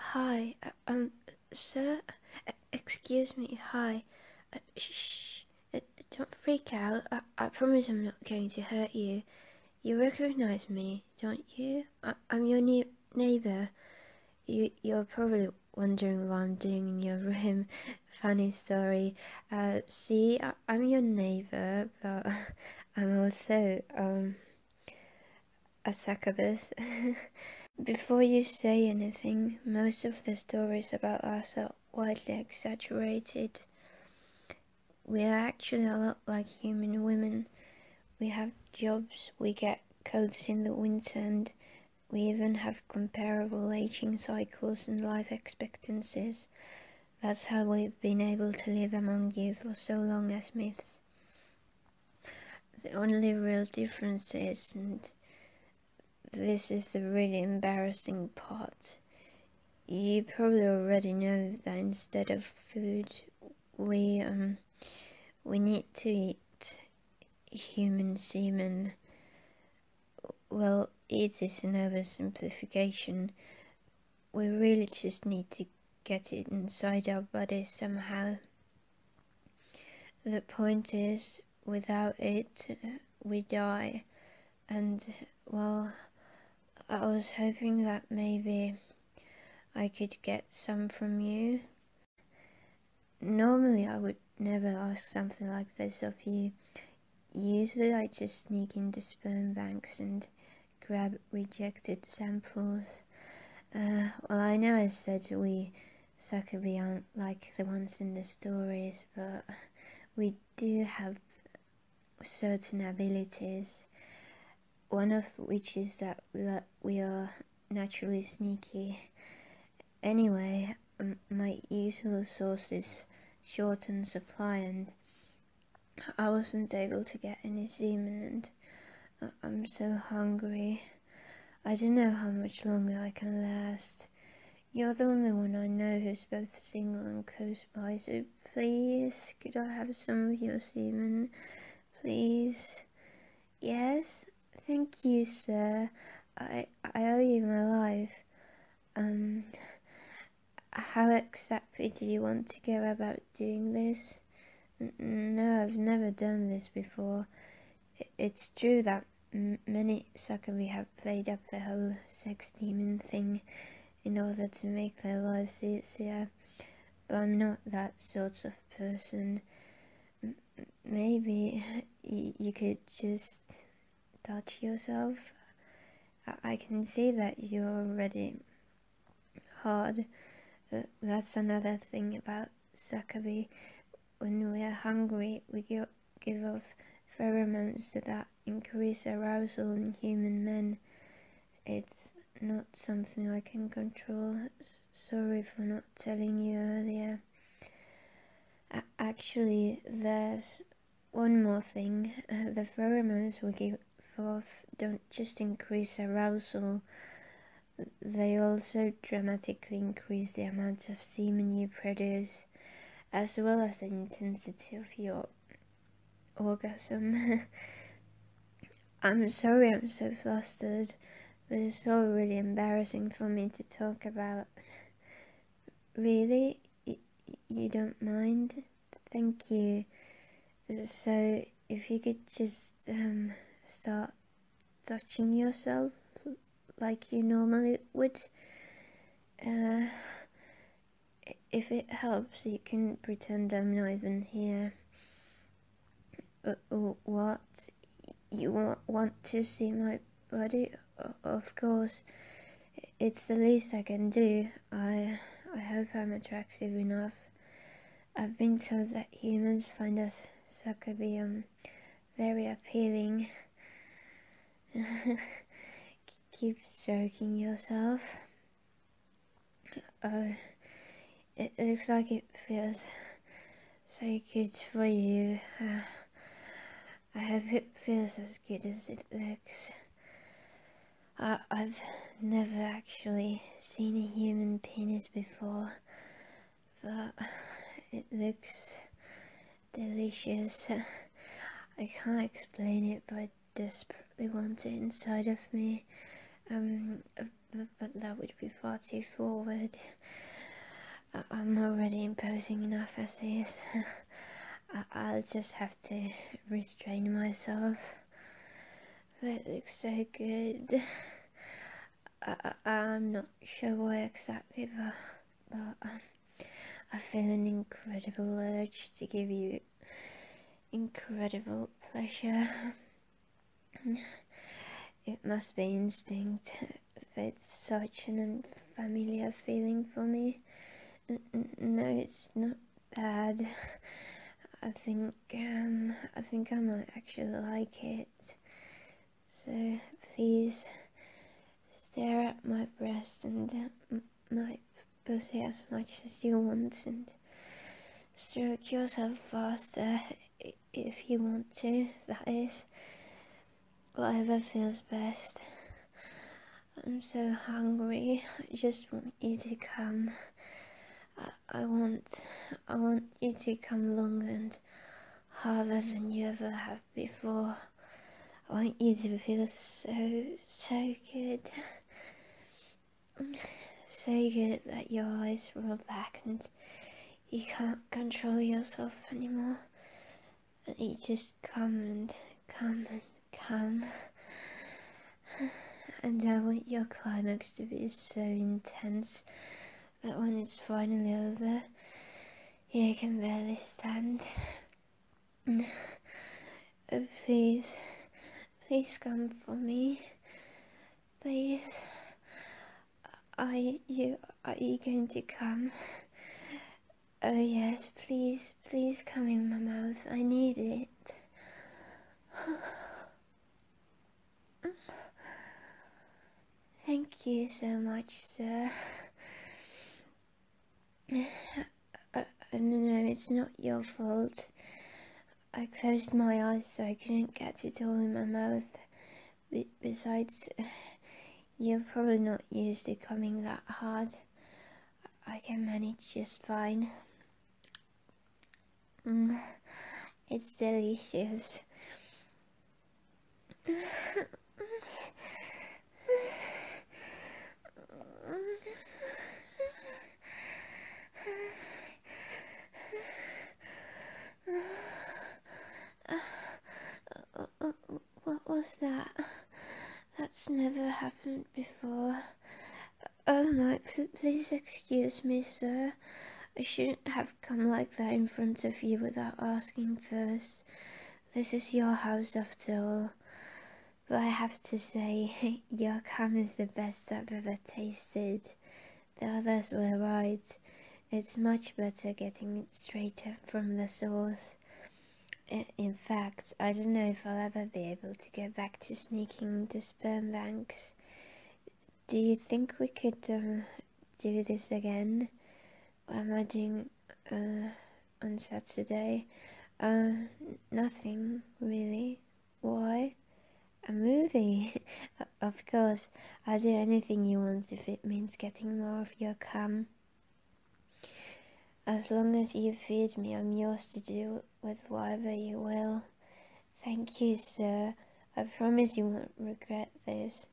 Hi, sir, excuse me, hi. Shh, don't freak out. I promise I'm not going to hurt you. You recognize me, don't you? I'm your new neighbor. You're probably wondering what I'm doing in your room. Funny story. See, I'm your neighbor, but I'm also, a succubus. Before you say anything, most of the stories about us are widely exaggerated. We are actually a lot like human women. We have jobs, we get colds in the winter, and we even have comparable aging cycles and life expectancies. That's how we've been able to live among you for so long as myths. The only real difference is, and this is the really embarrassing part, you probably already know that instead of food, we need to eat human semen. Well, it is an oversimplification. We really just need to get it inside our bodies somehow. The point is, without it, we die. And, well, I was hoping that maybe I could get some from you. Normally I would never ask something like this of you. Usually I just sneak into sperm banks and grab rejected samples. Well, I know I said we Suckerby aren't like the ones in the stories, but we do have certain abilities. One of which is that we are naturally sneaky. Anyway, my usual source is short on supply, and I wasn't able to get any semen, and I'm so hungry. I don't know how much longer I can last. You're the only one I know who's both single and close by, so please, could I have some of your semen? Please? Yes? Thank you, sir. I owe you my life. How exactly do you want to go about doing this? No, I've never done this before. It's true that many Suckerby have played up the whole sex demon thing in order to make their lives easier, but I'm not that sort of person. Maybe you could just touch yourself. I can see that you're already hard. That's another thing about Suckerby. When we are hungry, we give off pheromones that increase arousal in human men. It's not something I can control. Sorry for not telling you earlier. Actually, there's one more thing. The pheromones we give off don't just increase arousal, they also dramatically increase the amount of semen you produce, as well as the intensity of your orgasm. I'm sorry I'm so flustered. This is all really embarrassing for me to talk about. Really? You don't mind? Thank you. So, if you could just start touching yourself like you normally would. If it helps, you can pretend I'm not even here. What? You want to see my body? Of course. It's the least I can do. I hope I'm attractive enough. I've been told that humans find us Suckerby very appealing. Keep stroking yourself. Oh, it looks like it feels so good for you. I hope it feels as good as it looks. I've never actually seen a human penis before, but it looks delicious. I can't explain it, but I desperately want it inside of me. but that would be far too forward. I'm already imposing enough as is. I'll just have to restrain myself. But it looks so good. I'm not sure why exactly, but I feel an incredible urge to give you incredible pleasure. It must be instinct. It's such an unfamiliar feeling for me. No, it's not bad. I think I might actually like it. So please stare at my breast and my pussy as much as you want, and stroke yourself faster if you want to. That is, whatever feels best. I'm so hungry. I just want you to come. I want you to come longer and harder than you ever have before. I want you to feel so good. So good that your eyes roll back and you can't control yourself anymore. And you just come and come and come. And I want your climax to be so intense that when it's finally over, you can barely stand. Oh, please come for me. Please. Are you going to come? Oh yes, please come in my mouth. I need it. Thank you so much, sir. No, it's not your fault. I closed my eyes so I couldn't get it all in my mouth. Besides, you're probably not used to coming that hard. I can manage just fine. It's delicious. What was that? That's never happened before. Oh my, please excuse me, sir. I shouldn't have come like that in front of you without asking first. This is your house after all. But I have to say, your cum is the best I've ever tasted. The others were right. It's much better getting it straight up from the source. In fact, I don't know if I'll ever be able to go back to sneaking into sperm banks. Do you think we could do this again? What am I doing on Saturday? Nothing really. Why? A movie? Of course, I'll do anything you want if it means getting more of your cum. As long as you feed me, I'm yours to do with whatever you will. Thank you, sir. I promise you won't regret this.